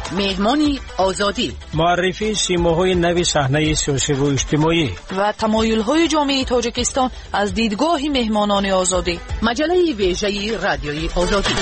مهمانی آزادی، معرفی سیماهای نوی صحنه سیاسی و اجتماعی و تمایل‌های جامعه تاجیکستان از دیدگاه مهمانان آزادی. مجله ویژه رادیوی آزادی.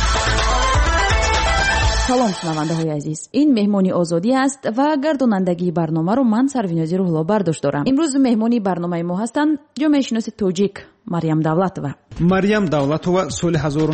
سلام شنونده‌های عزیز، این مهمانی آزادی است و گردانندگی برنامه رو من سروینازی روح‌الله برداشت دارم. امروز مهمانی برنامه ما هستند جامعه شناس تاجیک مریم давлатова. مریم давлатова سال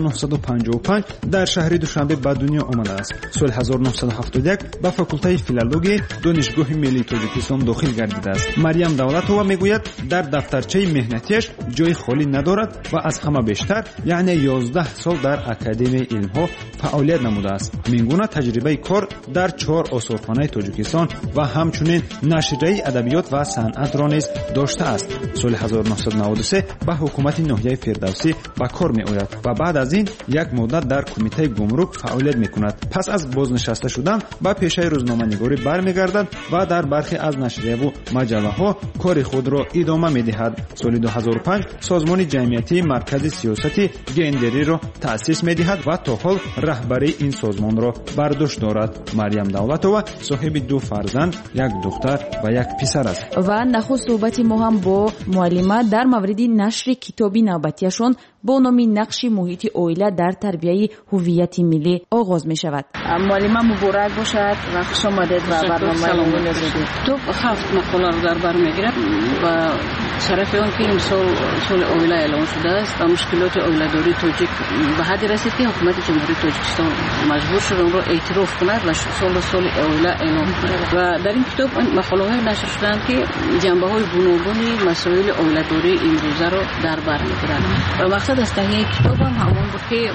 1955 در شهر دوشنبه به دنیا آمده است. سال 1971 به فاکولته فیلولوژی دانشگاه ملی تاجیکستان داخل گردیده است. مریم давлатова میگوید در دفترچه مهنتیش جای خالی ندارد و از همه بیشتر یعنی 11 سال در اکادمی علم‌ها فعالیت نموده است. میگوید تجربه کار در 4 آثارخانه تاجیکستان و همچنین نشریه ادبیات و صنعت را نیز داشته است. سال 1993 به حکومت ناحیه فردوسی به کار می آید و بعد از این یک مدت در کمیته گمرک فعالیت می کند. پس از بازنشسته شدن به پیشه روزنامه نگاری برمیگردد و در برخی از نشریه و مجله ها کار خود را ادامه می دهد. سال 2005 سازمان جمعیتی مرکز سیاستی گندری را تأسیس می دهد و تا حال رهبری این سازمان را بر دوش دارد. مریم давлатова صاحب 2 فرزند، 1 دختر و 1 پسر است. و نخست صحبت ما هم با معلمه در مورد نشر کتابی نوبتیشون با نام نقش محیط عائله در تربیه هویت ملی آغاز می شود. معلمه مبارک باشد و خوش آمدید و برنامه مهمانی آزادی. تو 7 مقاله رو در بر میگیرد و شرف اون که این سال عائله اعلام شده است و مشکلات عائله داری تاجیک به حدی رسید که حکومت جمهوری تاجیکستان مجبور شد اون را اعتراف کند و سال عائله اعلام کند. و در این کتاب مقاله های نشر شدند که جنبه های گوناگون مسائل عائله داری امروزه را در بر میگیرند و مقصد از تهیه کتاب هم همون بود که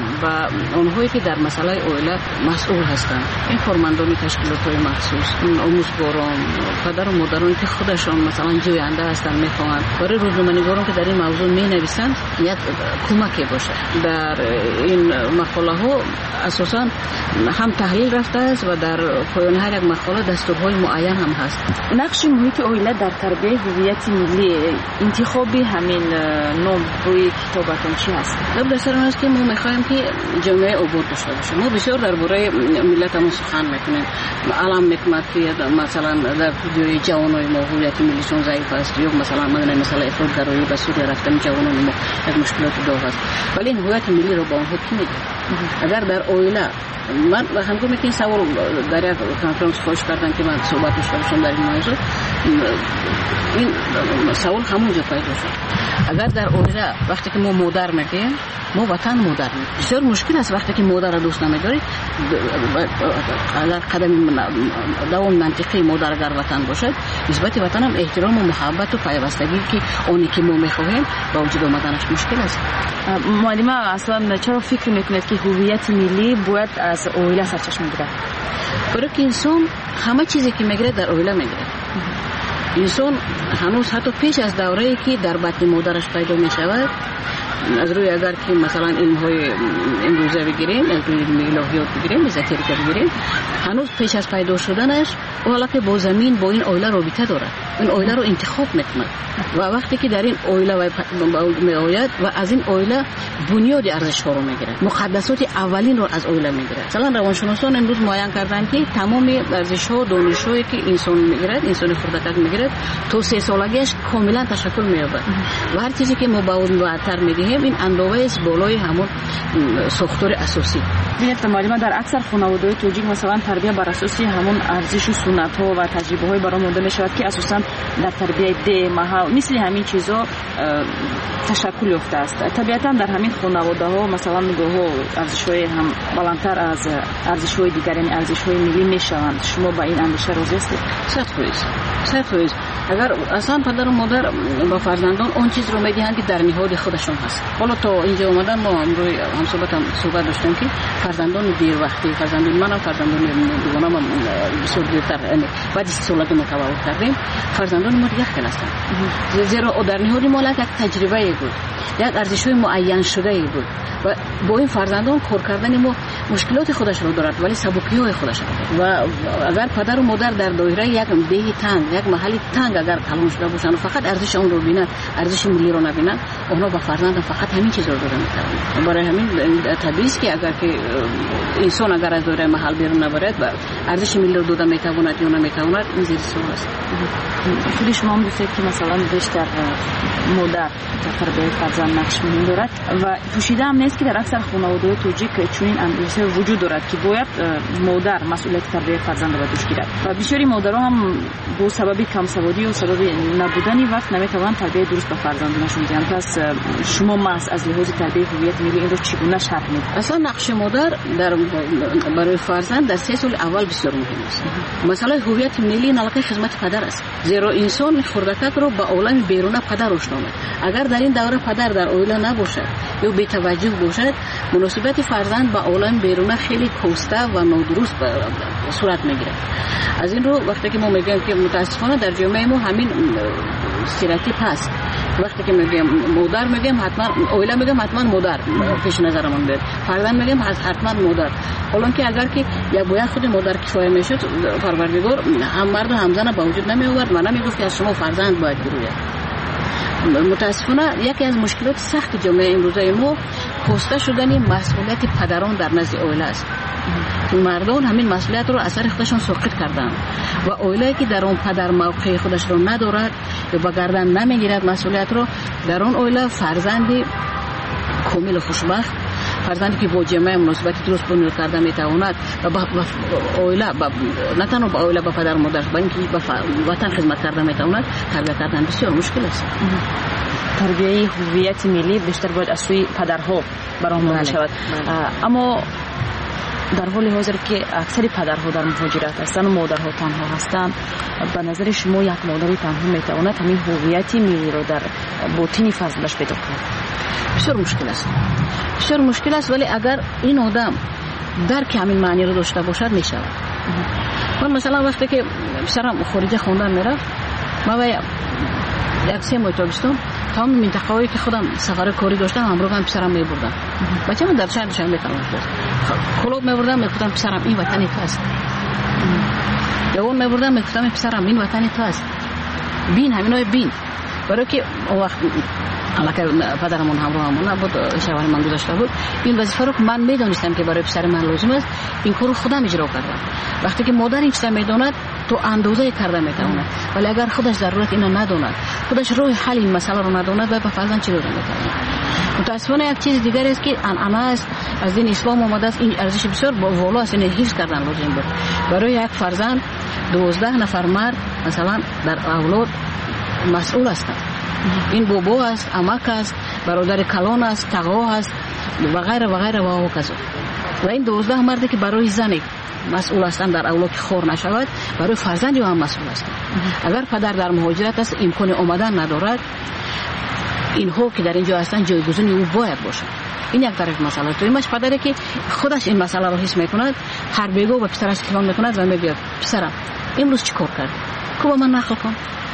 و اونهایی که در مسئله عائله مسئول هستند، این کارمندان تشکیلات‌های مخصوص، آموزگاران، پدر و مادران که خودشان مثلا جوینده هستند میخواهند برای روزنامه‌نگاران که در این موضوع می‌نویسند یک کمکی باشه. در این مقاله ها اساساً هم تحلیل رفته است و در پایان هر یک مقاله دستورهای معین هم هست. نقش محیط عائله در تربیه هویت ملی، انتخاب همین نام روی کتابتون چی هست؟ در سر اون است که ما می‌خوایم که جامعه آباد داشته باشه. ما بسیار درباره ملتمون سخن میکنیم. علم میکنیم که مثلا در جای جوانای ما هویت ملیشون ضعیف است یا مثلا مثلا افراط‌گرایی به سوی رفتن جوانان ما یک مشکلات داغ است. ولی این هویت ملی رو با اونها کی میده؟ اگر در عائله من هنگامی که این سوال در یک کنفرانس خواهش کردن که من صحبت داشته باشم در این موضوع، این سوال همونجا پیدا شد. اگر در عائله وقتی که ما مادر میگیم، ما وطن مادر میگیم. بسیار مشکل است وقتی که مادر را دوست نمیداری، اگر قدم دوام منطقی مادر اگر وطن باشد، نسبت وطن هم احترام و محبت و پیوستگی که اونی که ما میخواهیم با وجود آمدنش مشکل است. معلمه اصلا چرا فکر میکنید که هویت ملی باید از عائله سرچشمه بگیرد؟ برای که انسان همه چیزی که میگیره در عائله میگیره. انسان هنوز حتی پیش از دوره‌ای که در بطن مادرش پیدا میشود، از روی اگر که مثلا علم‌های امروزه بگیریم، از روی الهیات بگیریم، ازوتریک بگیریم، هنوز پیش از پیدا شدنش حالا که با زمین با این عائله رابطه داره، این عائله رو انتخاب میکنه و وقتی که در این عائله میآید و از این عائله بنیاد ارزش‌ها رو میگیره، مقدسات اولین رو از عائله میگیره. مثلا روانشناسان امروز معین کردن که تمام ارزش‌ها و دانش‌هایی که انسان میگیرد، انسان خردک میگیرد، تا 3 سالگیش کاملا تشکل می‌یابد و هر چیزی که ما با اون معطر می‌دهیم این اندازه است بالای همون ساختار اساسی. ببینید معلم، در اکثر خانواده‌های تاجیک مثلا تربیت بر اساس همون ارزش و سنت‌ها و تجربه‌های برآمده می‌شود که اساساً در تربیت ده محل مثل همین چیزا تشکل یافته است. طبیعتاً در همین خانواده‌ها مثلا گاهی ارزش‌های هم بلندتر از ارزش‌های دیگر، یعنی ارزش‌های ملی می‌شوند. شما با این اندیشه راضی هستید؟ صد. اگر اصلا پدر و مادر با فرزندان اون چیز رو میدهند که در نهاد خودشون هست. حالا تا اینجا اومدن ما امروز هم صحبت داشتیم که فرزندان دیر وقتی، فرزندان منم فرزندان دومم بسیار دیرتر بعد از سالگی ما تولد کردیم، فرزندان ما دیگه خیلی هستند. زیرا در نهاد ما یک تجربه بود، یک ارزش‌های معین شده بود و با این فرزندان کار کردن ما مشکلات خودش رو دارد ولی سبکی‌های خودش رو دارد. و اگر پدر و مادر در دایره یک دیه تنگ، یک محل تنگ اگر کلان شده باشند و فقط ارزش اون رو بینند، ارزش ملی رو نبینند، اونا به فرزند فقط همین چیز رو داده می‌کنند. برای همین طبیعی است که اگر که انسان اگر از دایره محل بیرون نبرد و ارزش ملی رو داده میتواند یا نمیتواند، این زیر سوال است. خود شما هم دوستید که مثلا بیشتر مادر در تربیت فرزند نقش مهم دارد و پوشیده هم نیست که در اکثر خانواده‌های توجیک چنین اندیشه وجود دارد که باید مادر مسئولیت تربیت فرزند را دوش گیرد و بسیاری مادرها هم با سبب کم سوادی و سبب نبودن وقت نمیتوانند تربیت درست به فرزندانشون بدهند. پس شما محض از لحاظ تربیت هویت ملی این رو چگونه شرح می‌دهید؟ اصلا نقش مادر برای فرزند در 3 سال اول بسیار مهم است. مثلا هویت ملی نلقه خدمت پدر است، زیرا انسان خردکک رو با عالم بیرون پدر آشنامد. اگر در این دوره پدر در عائله نباشد یا بی‌توجه باشد، مناسبت فرزند با عالم بیرون خیلی کوسته و نادرست صورت میگیرد. از این رو وقتی که ما میگیم که متاسفانه در جامعه ما همین استراتی هست، وقتی که میگیم مادر میگیم حتما عائله میگیم حتما مادر پیش نظرمون بیاد، فرزند میگیم حتما مادر. حالا که اگر که یک باید خود مادر کفایه میشد، پروردگار هم مرد و هم زن به وجود نمی آورد و نمیگفت که از شما فرزند باید بروید. متاسفانه یکی از مشکلات سخت جامعه امروزه ما کاسته شدن مسئولیت پدران در نزد عائله است. مردان همین مسئولیت رو اثر خودشون ساقط کردن و عائله که در اون پدر موقع خودش رو ندارد یا به گردن نمیگیرد مسئولیت رو، در اون عائله فرزندی کامل و خوشبخت، فرزندی که با جامعه مناسبت درست بنیاد کرده میتواند و با عائله نه تنها با عائله با پدر و مادر بلکه با وطن خدمت کرده میتواند، تربیت کردن بسیار مشکل است. تربیت هویت ملی بیشتر باید از سوی پدرها برآمده شود. اما در حال حاضر که اکثر پدرها در مهاجرت هستند و مادرها تنها هستند، به نظر شما یک مادر تنها میتواند همین هویت ملی رو در باطن فرزندش پیدا کند؟ بسیار مشکل است، بسیار مشکل است، ولی اگر این آدم درک همین معنی رو داشته باشد میشود. من مثلا وقتی که پسرم خارج خواندن میرفت، ما یک 3 ماه تابستون تمام منطقه‌ای که خودم سفر کاری داشتم همراه هم پسرم میبردم. بچه‌م در شهرش میتونم کلوب میبردم، میگفتم پسرم این وطن تو است. یا اون میبردم میگفتم پسرم این وطن تو است. بین همینای بین. برای که وقت البته پدرمون همراهمون نبود، شوهر من گذاشته بود. این وظیفه رو من میدونستم که برای پسر من لازم است، این کارو خودم اجرا کردم. وقتی که مادر این چیزا میدوند تو اندازه کرده میتواند، ولی اگر خودش ضرورت اینو نداند، خودش راه حل این مسئله رو نداند، و به فرزند چی داده میتواند. متاسفانه یک چیز دیگر است که انعامه است از دین اسلام اومده است، این ارزش بسیار بالا است، این حفظ کردن لازم بود. برای یک فرزند 12 نفر مرد مثلا در اولاد مسئول هستند. این بابا است، عمک است، برادر کلان است، تقوا است و غیره و غیره و کذا. و این 12 مردی که برای زنی مسئول هستند در اولاد که خور نشود، برای فرزندی هم مسئول هستند. اگر پدر در مهاجرت است امکان آمدن ندارد، اینها که در اینجا هستند جایگزین او باید باشد. این یک طرف مسئله است. دومش پدری که خودش این مسئله رو حس میکند، هر بیگاه به پسرش تلفن میکند و میگه پسرم امروز چی کار کردی؟ کو من نقل کن.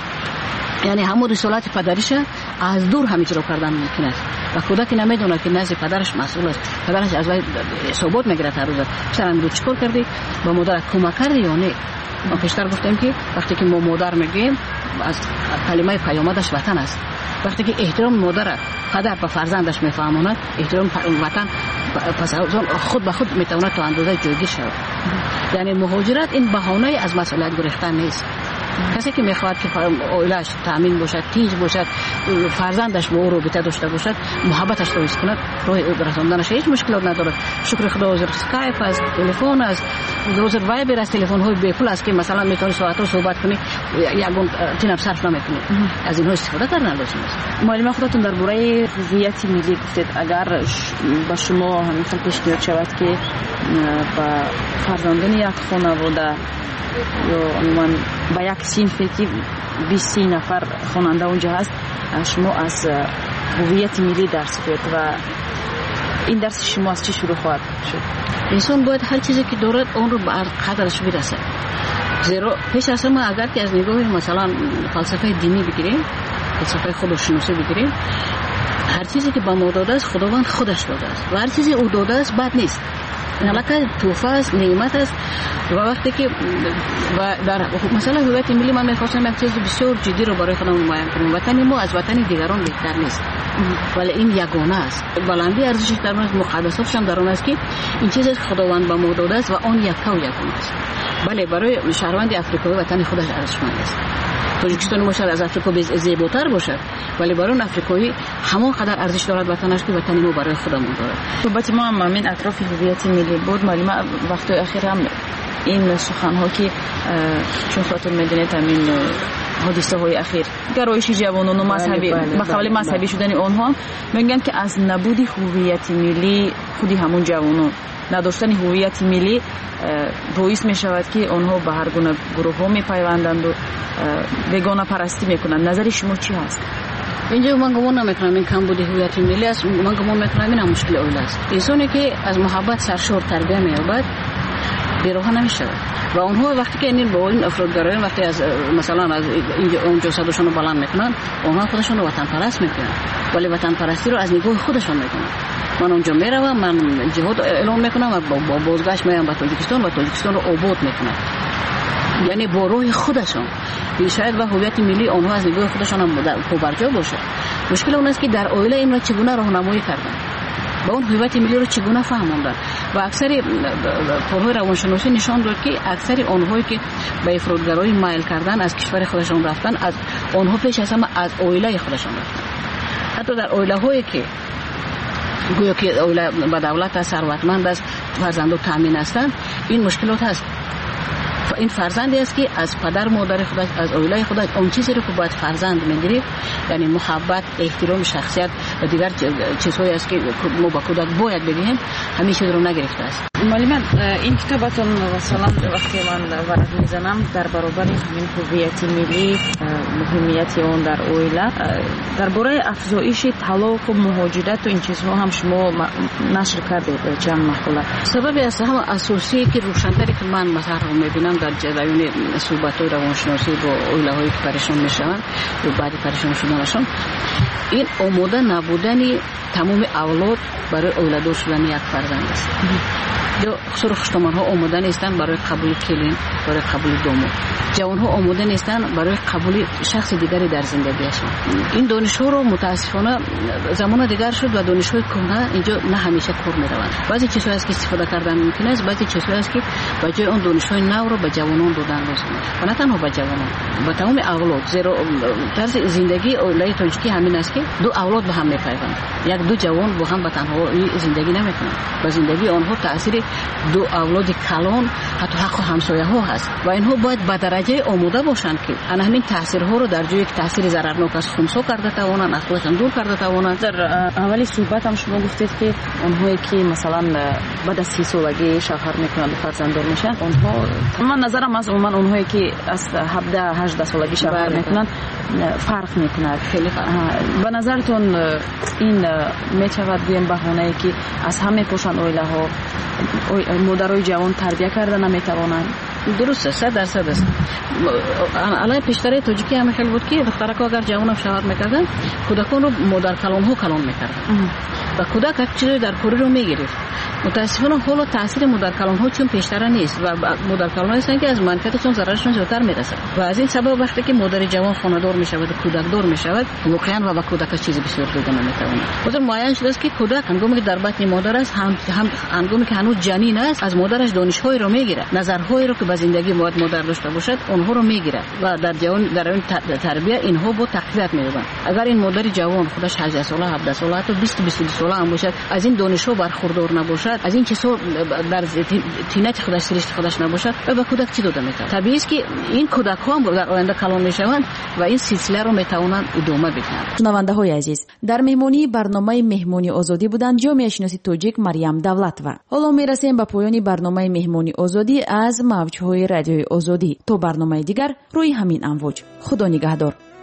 یعنی همون رسالت پدریش از دور هم اجرا کردن ممکن است و کودک نمیدونه که نزد پدرش مسئول است. پدرش از وی ثبات میگیره هر روز. پسرم رو چیکار کردی؟ با مادر کمک کردی یا نه؟ ما پیشتر گفتیم که وقتی که ما مادر میگیم از کلمه پیامدش وطن است. وقتی که احترام مادر پدر به فرزندش میفهماند، احترام وطن پس خود به خود میتواند تا اندازه جایگیر شود. یعنی مهاجرت این بهانه از مسئولیت گرفتن نیست. کسی که میخواد که عائله‌اش تامین باشد، تیج باشد، فرزندش با او رابطه داشته باشد، محبتش رو حس کند، راه رساندنش هیچ مشکلات ندارد. شکر خدا حاضر اسکایپ است، تلفن است، حاضر وایبر است، تلفن های بی پول است که مثلا میتونی ساعت‌ها صحبت کنی، یگون تیم صرف نمیکنی. از اینها استفاده کردن لازم است. معلم خودتون درباره هویت ملی گفتید، اگر با شما همین پیشنهاد شود که با فرزندان یک خانواده یا عموما با یک صنفی که 20 نفر خواننده اونجا هست، شما از هویت ملی درس بید و این درس شما از چی شروع خواهد شد؟ انسان باید هر چیزی که دارد اون رو به قدرش برسه. زیرا پیش از همه اگر که از نگاه مثلا فلسفه دینی بگیریم، فلسفه خودشناسی بگیریم، هر چیزی که به ما داده است خداوند خودش داده است و هر چیزی او داده است بد نیست. مملکت توفه است، نعمت است. و وقتی که در مثلا هویت ملی من می‌خواستم یک چیز بسیار جدی رو برای خودم نمایان کنم. وطن ما از وطن دیگران بهتر نیست، ولی این یگانه است. بلندی ارزشش در اون مقدساتش هم در اون است که این چیزی که خداوند به ما داده است و آن یکتا و یگانه است. بله، برای شهروند افریقایی وطن خودش ارزشمند است. تاجیکستان ما شاید از افریقا زیباتر باشد، ولی برای اون افریقایی همان قدر ارزش دارد وطنش که وطن ما برای خودمون دارد. صحبت ما هم همین اطراف هویت ملی بود. معلومه وقت اخیر هم این سخن‌ها که چون خاطر می‌دونید همین حادثه‌های اخیر گرایش جوانان و مذهبی به قبل مذهبی شدن آنها میگن که از نبود هویت ملی خودی همون جوانان نداشتن هویت ملی باعث می شود که آنها به هر گونه گروه ها می پیوندند و بیگانه پرستی میکنند. نظر شما چی هست؟ اینجا من گمان نمیکنم این کمبود هویت ملی است. من گمان میکنم این هم مشکل اول است. انسانی که از محبت سرشار تربیت می‌یابد بی‌راه نمیشه و اونها وقتی که این با این افرادگرایان وقتی از مثلا از اینجا اونجا صداشون رو بلند میکنن، اونها خودشون رو وطن پرست میکنن، ولی وطن پرستی رو از نگاه خودشون میکنن. من اونجا میروم، من جهاد اعلام میکنم و با بازگشت میام به تاجیکستان و تاجیکستان رو آباد میکنم، یعنی با روح خودشون. شاید و هویت ملی اونها از نگاه خودشون هم پابرجا باشه. مشکل اون است که در اویله این را چگونه راهنمایی کردن، با اون هویت ملی رو چگونه فهموندن. و اکثر پروژه روانشناسی نشان داد که اکثر آنهایی که به افراطگرایی مایل کردن از کشور خودشون رفتن، از آنها پیش از همه از اویله خودشون رفتن. حتی در اویله هایی که گویا که اویله با دولت ثروتمند است، فرزندان تامین هستند، این مشکلات هست. این فرزندی است که از پدر مادر خودش، از اولیای خودش اون چیزی رو که باید فرزند میگیره، یعنی محبت، احترام شخصیت و دیگر چیزهایی است که ما با کودک باید بگیم، همیشه رو نگرفته است. معلم، این کتابتون مثلا وقتی من ورق میزنم در برابر همین هویت ملی، مهمیت اون در اویله، درباره افزایش طلاق و مهاجرت و این چیزها هم شما نشر کردید چند مقاله. سبب است هم اساسی که روشن‌تری که من مثلا میبینم در جریان صحبت‌های روانشناسی با اویله‌هایی که پریشان میشن و بعد پریشان شدنشون، این آماده نبودن تمام اولاد برای اولاد شدن یک فرزند است. یا سرخشتمان ها آماده نیستن برای قبول کلین، برای قبول دومو. جوان ها آماده نیستن برای قبول شخص دیگری در زندگیشون. این دانش ها رو متاسفانه زمان دیگر شد و دانش های کهنه اینجا نه همیشه کار میروند. بعضی چیزهایی است که استفاده کردن ممکن است، بعضی چیزهایی است که به جای اون دانش های نو رو به جوانان دادن لازمه. و نه تنها به جوانان، به تمام اولاد. زیرا طرز زندگی اولای تاجیکی همین است که دو اولاد به هم میپیوندند. یک دو جوان با هم به تنهایی زندگی نمیکنند. با زندگی آنها تاثیر دو اولاد کلان، حتی حق همسایه ها هست و اینها باید به درجه آماده باشند که همین تاثیرها رو در جای یک تاثیر ضررناک از خونسا کرده توانند، از خودشان دور کرده توانند. در اولی صحبت هم شما گفتید که اونهایی که مثلا بعد از 30 سالگی شوهر میکنند و فرزنددار میشن، اونها من نظرم از عموما اونهایی که از 17-18 سالگی شوهر میکنند فرق میکنه. خیلی به نظرتون این میشود گویم بهانه‌ای که از همه پوشان اویله ها مادرای جوان تربیت کردن نمیتوانند؟ درسته، 100% است. الان پیشتر تاجیکی هم خیلی بود که دخترک اگر جوان شوهر میکردن، کودکان رو مادر کلان ها کلان میکردن و کودک یک چیزی در کوری رو میگرفت. متاسفانه حالا تاثیر مادر کلان ها چون پیشتر نیست و مادر کلان هستن که از منفعتشون ضررشون زیادتر میرسه و از این سبب وقتی که مادر جوان خانه‌دار میشود و کودک دار میشود، واقعا و با کودک چیزی بسیار داده نمیتونه. مثلا معین شده است که کودک هنگامی که در بطن مادر است، هم هنگامی که هنوز جنین است، از مادرش دانش‌هایی رو میگیره، نظرهایی رو که به زندگی باید مادر داشته باشد اونها رو میگیره و در جوان در این تربیت اینها با تقویت می‌یابند. اگر این مادر جوان خودش 18 ساله، 17 ساله، حتی 20 ساله هم باشد، از این دانش‌ها برخوردار نباشد، از این چیزها در تینت خودش سرشت خودش نباشد، و به کودک چی داده میتونه؟ طبیعی است که این کودک ها در آینده کلان میشوند و این سلسله رو میتوانند ادامه بدهند. شنونده‌های عزیز، در مهمانی برنامه مهمانی آزادی بودند جامعه شناسی تاجیک مریم دولتова. حالا میرسیم به پایان برنامه مهمانی آزادی از موج‌های رادیوی آزادی. تا برنامه دیگر روی همین امواج. خدا نگهدار.